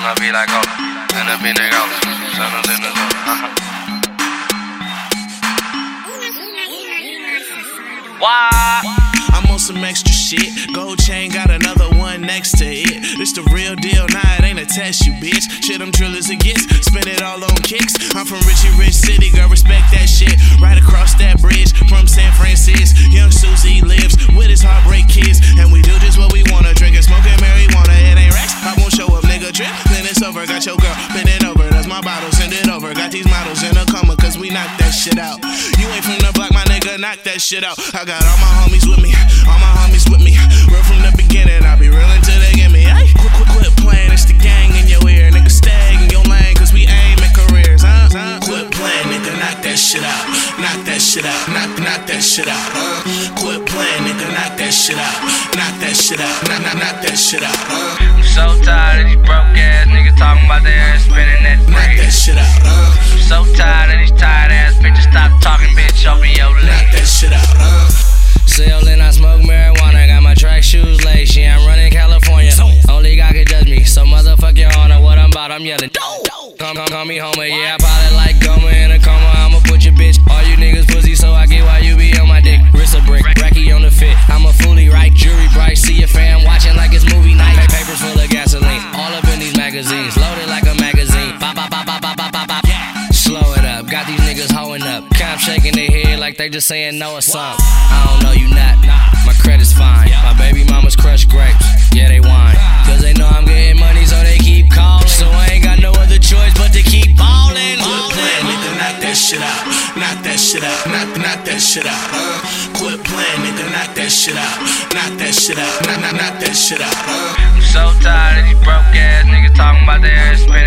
I'ma be like, oh, and I be nigga, Why? I'm on some extra shit. Gold chain got another one next to it. This the real deal, nah, it ain't a test, you bitch. Shit, I'm trill as it gets. Spend it all on kicks. I'm from Richie Rich City, girl, respect that shit. Right across that bridge from San Francisco. Young Susie lives with his heartbreak kids. And we do just what we wanna, drinking, smoking marijuana. It ain't racks, I won't show up, nigga. Trip, then it's over. Got your girl, bend it over. That's my bottle, send it over. Got these models in a coma, cause we knock that shit out. You ain't from the block, my nigga, knock that shit out. I got all my homies with me, all my homies with me. Real from the beginning, I be real until they get me. Hey, quit playing, it's the gang in your ear. Nigga, stay in your lane, cause we aim at careers, huh? Quit playing, nigga, knock that shit out. Knock that shit out, knock that shit out, Quit playing, nigga, knock that shit out. Knock that shit out, knock that shit out, I'm so tired of these broke ass niggas talking about their ass spinning that knock bread. that shit out, I'm so tired of these tired ass bitches. Stop talking, bitch, open your knock leg. that shit out, Sailing, I smoke marijuana, got my track shoes laced. Yeah, I'm running California. Only God can judge me, so motherfuck your honor. What I'm about, I'm yelling. Call me Homer, yeah, I probably like Gomer in a coma. I'ma put your bitch. All you niggas pussy, so I get why you be on my dick. Wrist a brick, Racky on the fit. I'm a foolie, right? Jury bright, see your fam watching like it's movie night. Papers full of gasoline, all up in these magazines, loaded like a magazine. Bop, bop, bop, bop, bop, bop, bop, bop. Slow it up, got these niggas hoeing up. Cop shaking their head like they just saying no or something. I don't know you not, my credit's fine. My baby mama's crushed grapes, yeah they whine. Cause they know I'm getting money so they keep calling. So I ain't got no other choice but to keep ballin'. quit playing, nigga, knock that shit out. Knock that shit out, knock that shit out, Quit playing, nigga, knock that shit out. Knock that shit out, knock that shit out, I'm so tired of these broke ass niggas talking about their ass spinning